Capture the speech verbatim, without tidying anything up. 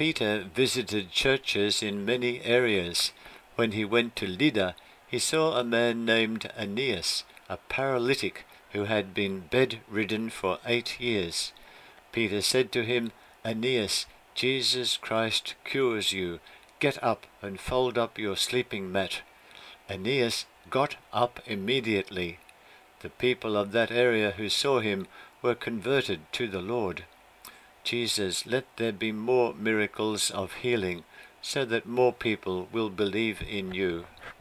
Peter visited churches in many areas. When he went to Lydda, he saw a man named Aeneas, a paralytic who had been bedridden for eight years. Peter said to him, "Aeneas, Jesus Christ cures you. Get up and fold up your sleeping mat." Aeneas got up immediately. The people of that area who saw him were converted to the Lord. Jesus, let there be more miracles of healing, so that more people will believe in you.